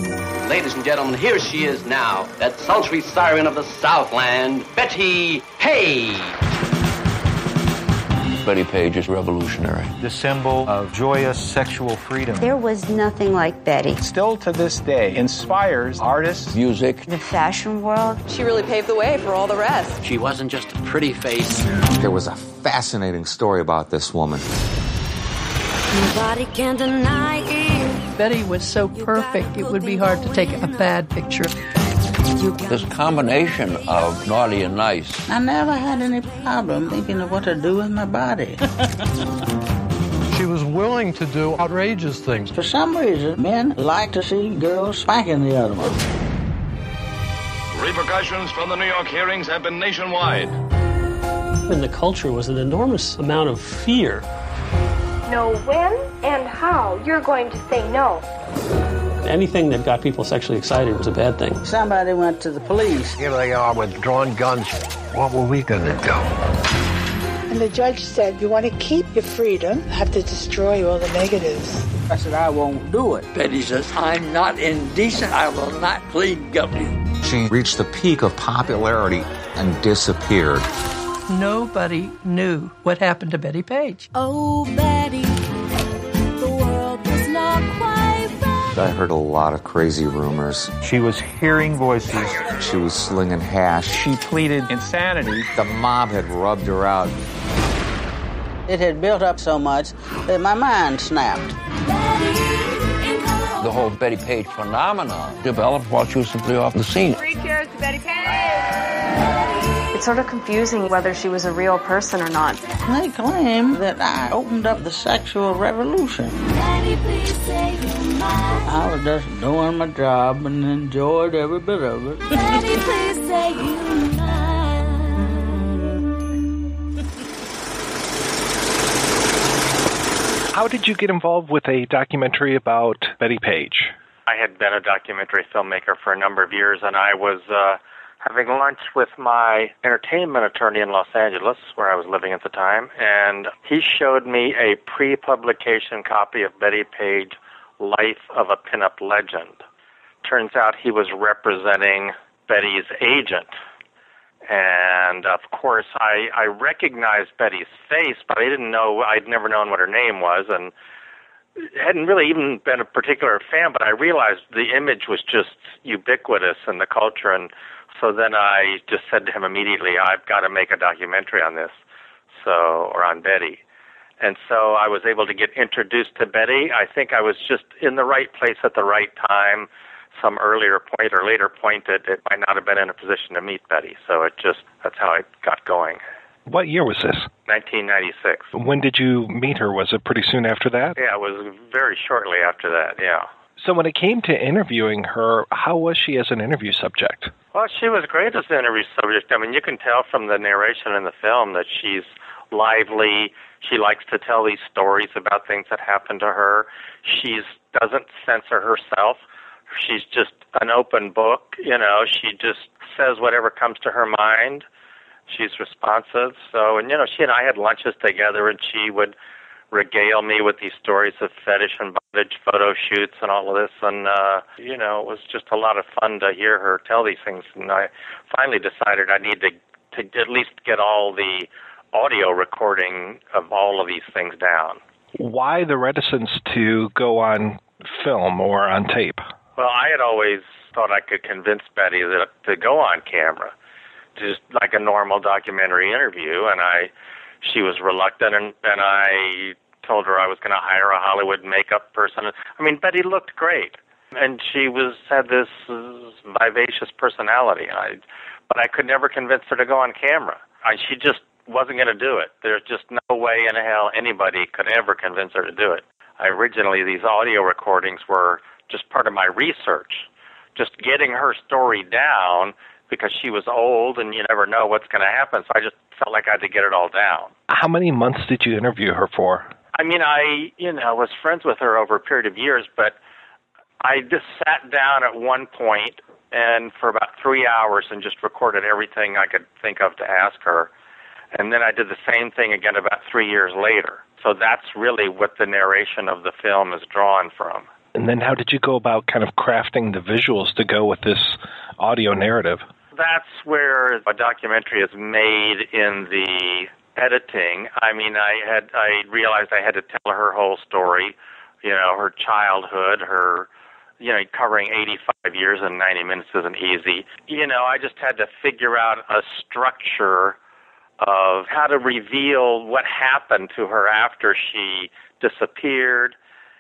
Ladies and gentlemen, here she is now, that sultry siren of the Southland, Betty Page. Betty Page is revolutionary. The symbol of joyous sexual freedom. There was nothing like Betty. Still to this day, inspires artists, music, the fashion world. She really paved the way for all the rest. She wasn't just a pretty face. There was a fascinating story about this woman. Nobody can deny it. Betty was so perfect, it would be hard to take a bad picture. This combination of naughty and nice. I never had any problem thinking of what to do with my body. She was willing to do outrageous things. For some reason, men like to see girls spanking the other one. Repercussions from the New York hearings have been nationwide. In the culture was an enormous amount of fear. Know when and how you're going to say no. Anything that got people sexually excited was a bad thing. Somebody went to the police. Here they are with drawn guns. What were we going to do? And the judge said, you want to keep your freedom, you have to destroy all the negatives. I said, I won't do it. Betty says, I'm not indecent. I will not plead guilty. She reached the peak of popularity and disappeared. Nobody knew what happened to Betty Page. Oh, Betty, the world was not quite right. I heard a lot of crazy rumors. She was hearing voices. She was slinging hash. She pleaded insanity. The mob had rubbed her out. It had built up so much that my mind snapped. The whole Betty Page phenomenon developed while she was simply off the scene. 3 cheers to Betty Page! It's sort of confusing whether she was a real person or not. They claim that I opened up the sexual revolution. I was just doing my job and enjoyed every bit of it. How did you get involved with a documentary about Betty Page? I had been a documentary filmmaker for a number of years, and I was having lunch with my entertainment attorney in Los Angeles, where I was living at the time, and he showed me a pre-publication copy of Betty Page, Life of a Pinup Legend. Turns out he was representing Betty's agent. And, of course, I recognized Betty's face, but I didn't know, I'd never known what her name was, and hadn't really even been a particular fan, but I realized the image was just ubiquitous in the culture, and so then I just said to him immediately, I've got to make a documentary on this, or on Betty. And so I was able to get introduced to Betty. I think I was just in the right place at the right time. Some earlier point or later point that it might not have been in a position to meet Betty. So that's how I got going. What year was this? 1996. When did you meet her? Was it pretty soon after that? Yeah, it was very shortly after that, yeah. So when it came to interviewing her, how was she as an interview subject? Well, she was great as an interview subject. I mean, you can tell from the narration in the film that she's lively. She likes to tell these stories about things that happened to her. She doesn't censor herself. She's just an open book, She just says whatever comes to her mind. She's responsive. So, and she and I had lunches together, and she would regale me with these stories of fetish and bondage photo shoots and all of this. And, it was just a lot of fun to hear her tell these things. And I finally decided I need to at least get all the audio recording of all of these things down. Why the reticence to go on film or on tape? Well, I had always thought I could convince Betty to go on camera, just like a normal documentary interview, and she was reluctant, and I told her I was going to hire a Hollywood makeup person. I mean, Betty looked great, and she had this vivacious personality, but I could never convince her to go on camera. She just wasn't going to do it. There's just no way in hell anybody could ever convince her to do it. Originally, these audio recordings were just part of my research, just getting her story down, because she was old and you never know what's going to happen. So I just felt like I had to get it all down. How many months did you interview her for? I mean, I was friends with her over a period of years, but I just sat down at one point and for about 3 hours and just recorded everything I could think of to ask her. And then I did the same thing again about 3 years later. So that's really what the narration of the film is drawn from. And then how did you go about kind of crafting the visuals to go with this audio narrative? That's where a documentary is made in the editing. I mean, I realized I had to tell her whole story, her childhood, her, covering 85 years in 90 minutes isn't easy. I just had to figure out a structure of how to reveal what happened to her after she disappeared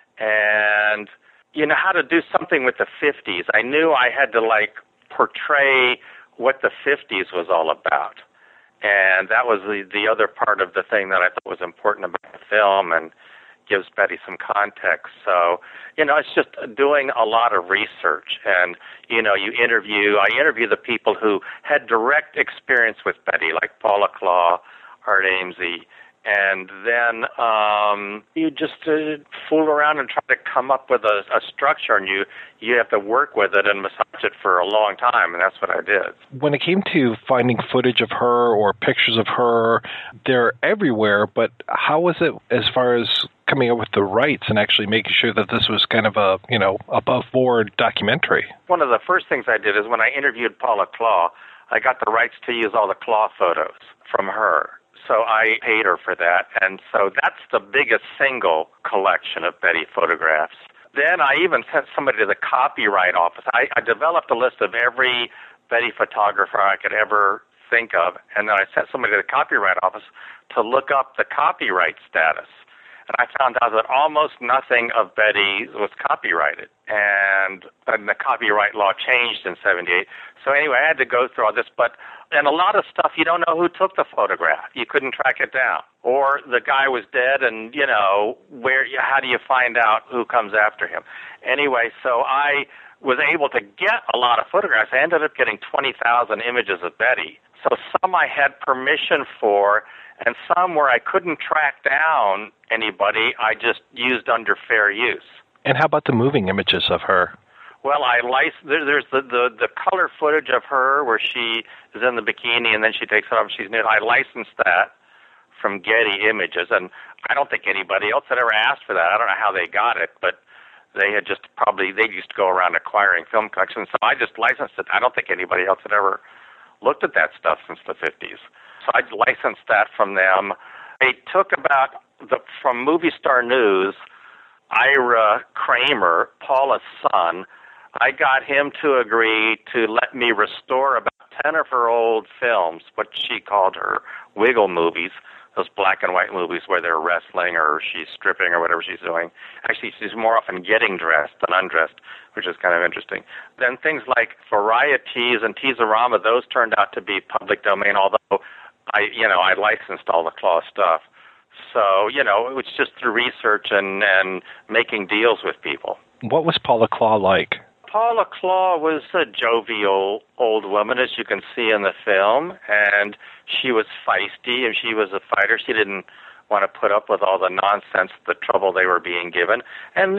and, how to do something with the 50s. I knew I had to, portray what the 50s was all about. And that was the other part of the thing that I thought was important about the film and gives Betty some context. So, it's just doing a lot of research. And, I interview the people who had direct experience with Betty, like Paula Klaw, Art Amesy, and then you just fool around and try to come up with a structure, and you have to work with it and massage it for a long time, and that's what I did. When it came to finding footage of her or pictures of her, they're everywhere, but how was it as far as coming up with the rights and actually making sure that this was kind of a, above-board documentary? One of the first things I did is when I interviewed Paula Klaw, I got the rights to use all the Klaw photos from her. So I paid her for that, and so that's the biggest single collection of Betty photographs. Then I even sent somebody to the copyright office. I developed a list of every Betty photographer I could ever think of, and then I sent somebody to the copyright office to look up the copyright status. And I found out that almost nothing of Betty was copyrighted, and the copyright law changed in '78. So anyway, I had to go through all this, and a lot of stuff you don't know who took the photograph. You couldn't track it down, or the guy was dead, and how do you find out who comes after him? Anyway, so I was able to get a lot of photographs. I ended up getting 20,000 images of Betty. So some I had permission for, and some where I couldn't track down anybody, I just used under fair use. And how about the moving images of her? Well, there's the color footage of her where she is in the bikini and then she takes it off and she's nude. I licensed that from Getty Images, and I don't think anybody else had ever asked for that. I don't know how they got it, but they had just they used to go around acquiring film collections, so I just licensed it. I don't think anybody else had ever looked at that stuff since the 50s. So I licensed that from them. They took from Movie Star News, Ira Kramer, Paula's son, I got him to agree to let me restore about 10 of her old films, what she called her wiggle movies, those black and white movies where they're wrestling or she's stripping or whatever she's doing. Actually, she's more often getting dressed than undressed, which is kind of interesting. Then things like Varieties and Teaserama, those turned out to be public domain, although I licensed all the Klaw stuff. So, it was just through research and making deals with people. What was Paula Klaw like? Paula Klaw was a jovial old woman, as you can see in the film, and she was feisty and she was a fighter. She didn't want to put up with all the nonsense, the trouble they were being given. And,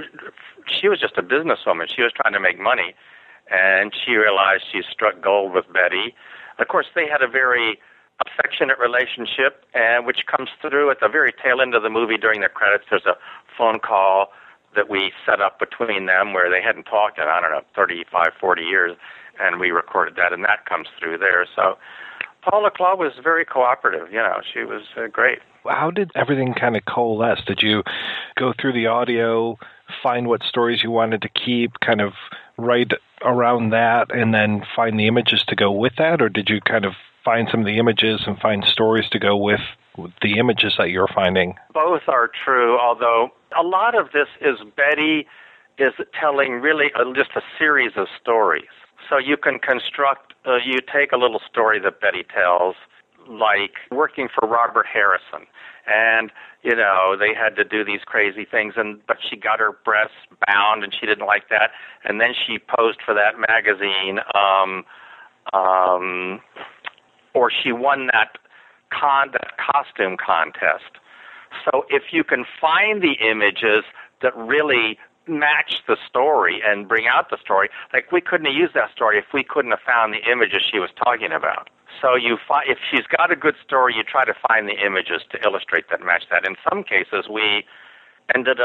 she was just a businesswoman. She was trying to make money, and she realized she struck gold with Betty. Of course, they had a very affectionate relationship, and which comes through at the very tail end of the movie during the credits. There's a phone call that we set up between them where they hadn't talked in, 35, 40 years, and we recorded that, and that comes through there. So Paula Klaw was very cooperative. She was great. How did everything kind of coalesce? Did you go through the audio, find what stories you wanted to keep, kind of write around that, and then find the images to go with that, or did you kind of find some of the images and find stories to go with the images that you're finding? Both are true, although a lot of this is Betty is telling really just a series of stories. So you can construct, you take a little story that Betty tells, like working for Robert Harrison. And, they had to do these crazy things, but she got her breasts bound and she didn't like that. And then she posed for that magazine, or she won that costume contest. So if you can find the images that really match the story and bring out the story, like we couldn't have used that story if we couldn't have found the images she was talking about. So if she's got a good story, you try to find the images to illustrate that, match that. In some cases, we ended up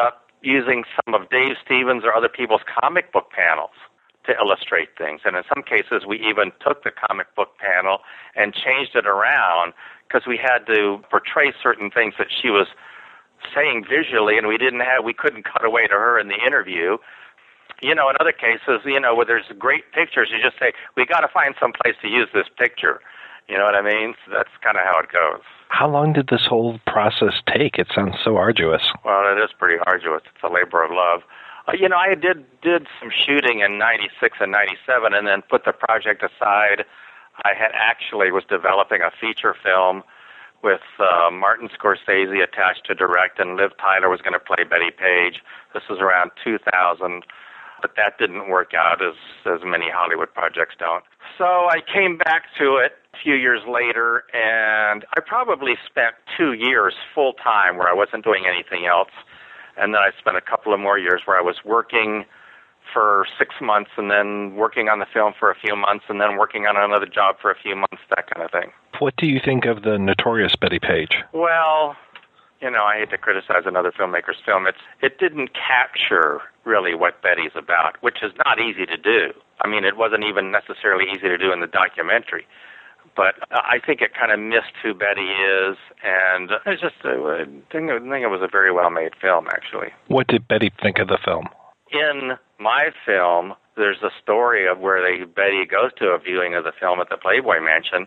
using some of Dave Stevens or other people's comic book panels to illustrate things. And in some cases, we even took the comic book panel and changed it around because we had to portray certain things that she was saying visually, and we couldn't cut away to her in the interview. In other cases, where there's great pictures, you just say, we got to find some place to use this picture. You know what I mean? So that's kind of how it goes. How long did this whole process take? It sounds so arduous. Well, it is pretty arduous. It's a labor of love. I did some shooting in 96 and 97 and then put the project aside. I was developing a feature film with Martin Scorsese attached to direct, and Liv Tyler was going to play Betty Page. This was around 2000, but that didn't work out as many Hollywood projects don't. So I came back to it a few years later, and I probably spent 2 years full-time where I wasn't doing anything else. And then I spent a couple of more years where I was working for 6 months and then working on the film for a few months and then working on another job for a few months, that kind of thing. What do you think of the notorious Betty Page? Well, I hate to criticize another filmmaker's film. It didn't capture really what Betty's about, which is not easy to do. I mean, it wasn't even necessarily easy to do in the documentary. But I think it kind of missed who Betty is, and I think it was a very well-made film, actually. What did Betty think of the film? In my film, there's a story of where Betty goes to a viewing of the film at the Playboy Mansion,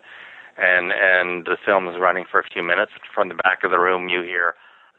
and the film is running for a few minutes. From the back of the room, you hear,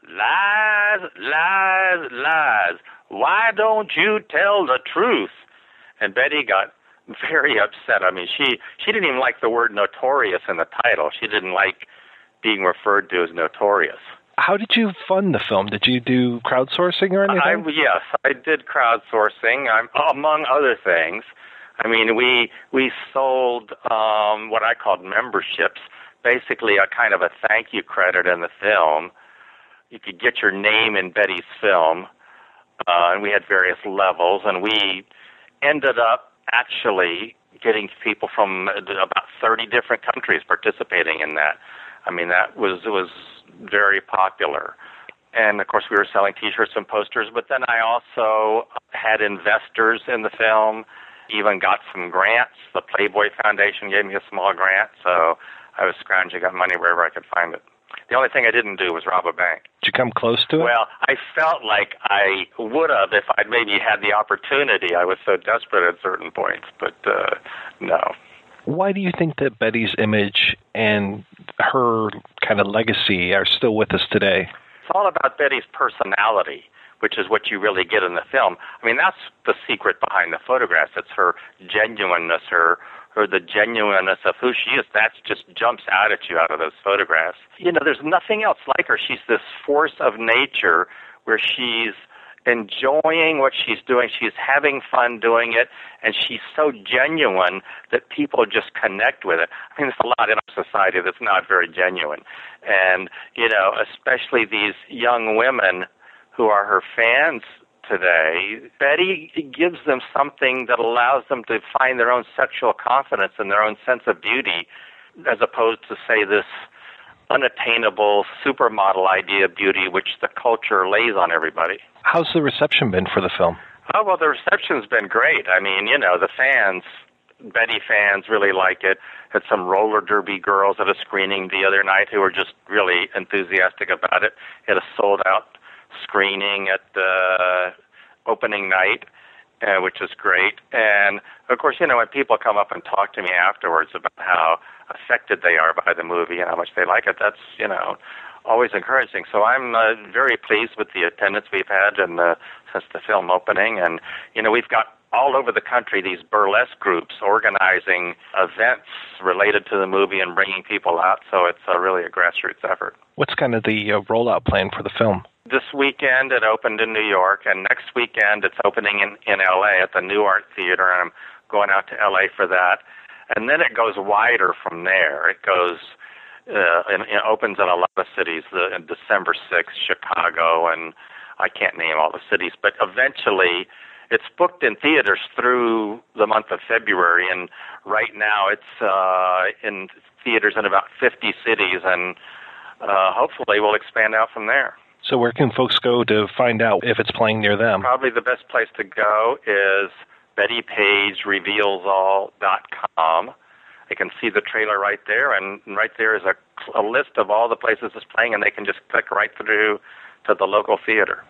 "Lies, lies, lies. Why don't you tell the truth?" And Betty got very upset. I mean, she didn't even like the word notorious in the title. She didn't like being referred to as notorious. How did you fund the film? Did you do crowdsourcing or anything? Yes, I did crowdsourcing, among other things. I mean, we sold what I called memberships, basically a kind of a thank you credit in the film. You could get your name in Betty's film, and we had various levels, and we ended up actually getting people from about 30 different countries participating in that. I mean, it was very popular. And, of course, we were selling T-shirts and posters, but then I also had investors in the film, even got some grants. The Playboy Foundation gave me a small grant, so I was scrounging up money wherever I could find it. The only thing I didn't do was rob a bank. Did you come close to it? Well, I felt like I would have if I'd maybe had the opportunity. I was so desperate at certain points, but no. Why do you think that Betty's image and her kind of legacy are still with us today? It's all about Betty's personality, which is what you really get in the film. I mean, that's the secret behind the photographs. It's her genuineness, or the genuineness of who she is. That just jumps out at you out of those photographs. There's nothing else like her. She's this force of nature where she's enjoying what she's doing. She's having fun doing it, and she's so genuine that people just connect with it. I mean, there's a lot in our society that's not very genuine. And, especially these young women who are her fans today, Betty gives them something that allows them to find their own sexual confidence and their own sense of beauty, as opposed to, say, this unattainable supermodel idea of beauty which the culture lays on everybody. How's the reception been for the film? Oh, well, the reception's been great. I mean, the fans, Betty fans really like it. Had some roller derby girls at a screening the other night who were just really enthusiastic about it. Had a sold-out screening at the opening night, which is great. And, of course, when people come up and talk to me afterwards about how affected they are by the movie and how much they like it, that's, always encouraging. So I'm very pleased with the attendance we've had since the film opening. And, we've got all over the country these burlesque groups organizing events related to the movie and bringing people out. So it's really a grassroots effort. What's kind of the rollout plan for the film? This weekend it opened in New York, and next weekend it's opening in L.A. at the New Art Theater, and I'm going out to L.A. for that. And then it goes wider from there. It goes and it opens in a lot of cities. In December 6th, Chicago, and I can't name all the cities, but eventually it's booked in theaters through the month of February, and right now it's in theaters in about 50 cities, and hopefully we'll expand out from there. So where can folks go to find out if it's playing near them? Probably the best place to go is BettyPageRevealsAll.com. They can see the trailer right there, and right there is a list of all the places it's playing, and they can just click right through to the local theater.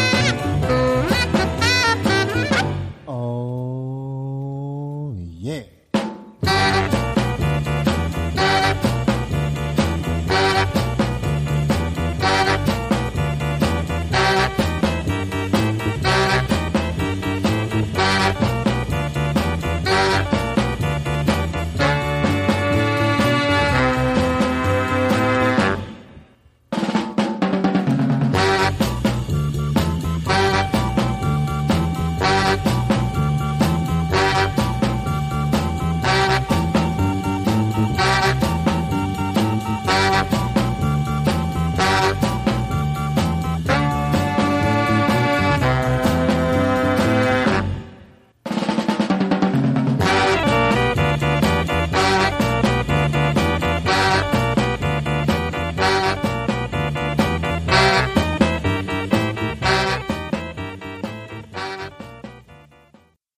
Yeah.